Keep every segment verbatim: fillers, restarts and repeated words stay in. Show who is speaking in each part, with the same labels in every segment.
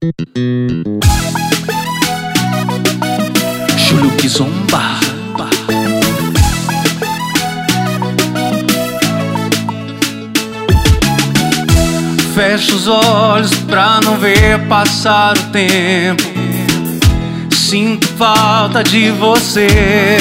Speaker 1: Júlio Kizomba. Fecho os olhos pra não ver passar o tempo. Sinto falta de você.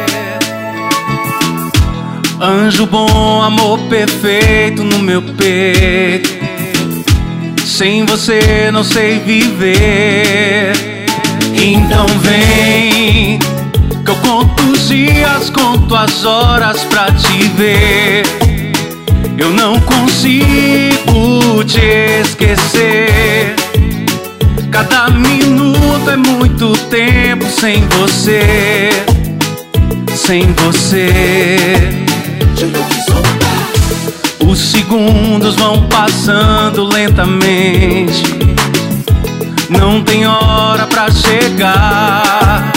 Speaker 1: Anjo bom, amor perfeito no meu peito. Sem você não sei viver. Então vem, que eu conto os dias, conto as horas pra te ver. Eu não consigo te esquecer. Cada minuto é muito tempo sem você. Sem você. Os segundos vão passando lentamente. Não tem hora pra chegar.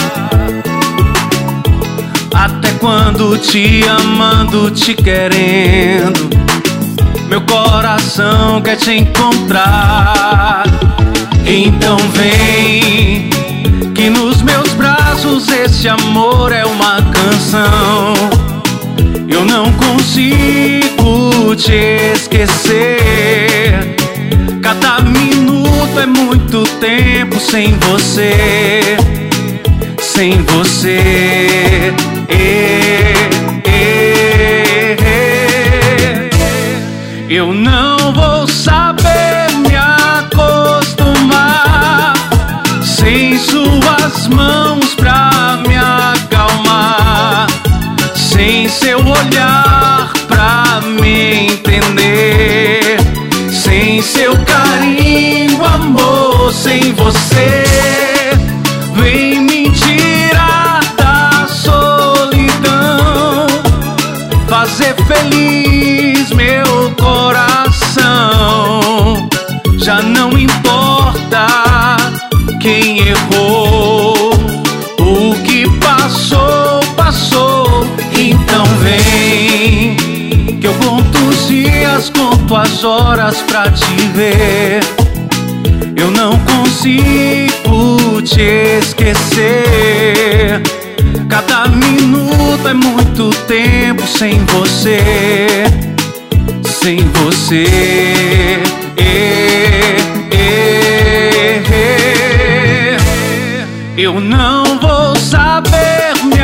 Speaker 1: Até quando te amando, te querendo, meu coração quer te encontrar. Então vem, que nos meus braços esse amor é uma canção. Eu não consigo te esquecer. Cada minuto é muito tempo sem você. Sem você. eh, eh, eh. Eu não vou saber me acostumar sem suas mãos pra me acalmar, sem seu olhar pra me entender, sem seu carinho, amor, sem você. Vem me tirar da solidão, fazer feliz meu coração. Já não importa quem errou, o que passou, passou. Então vem, que eu conto os dias, conto as horas pra te ver. Eu não consigo te esquecer. Cada minuto é muito tempo sem você. Sem você. eh, eh, eh. Eu não vou saber me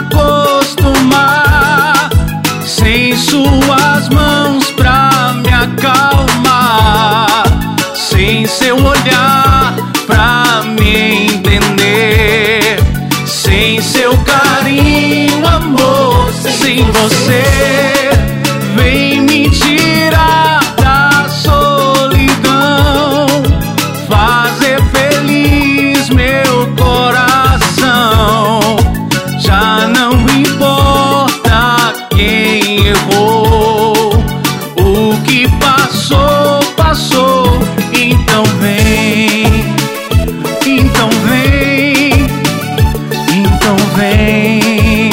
Speaker 1: acostumar sem suas mãos pra me acalmar, sem seu olhar pra me entender, sem seu carinho, amor, sem você. Vem me tirar da solidão, fazer feliz meu coração. Já não importa quem errou, o que passou, passou. Então vem, então vem, então vem.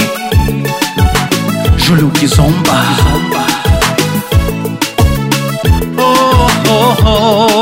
Speaker 1: Júlio Kizomba. Oh, oh, oh.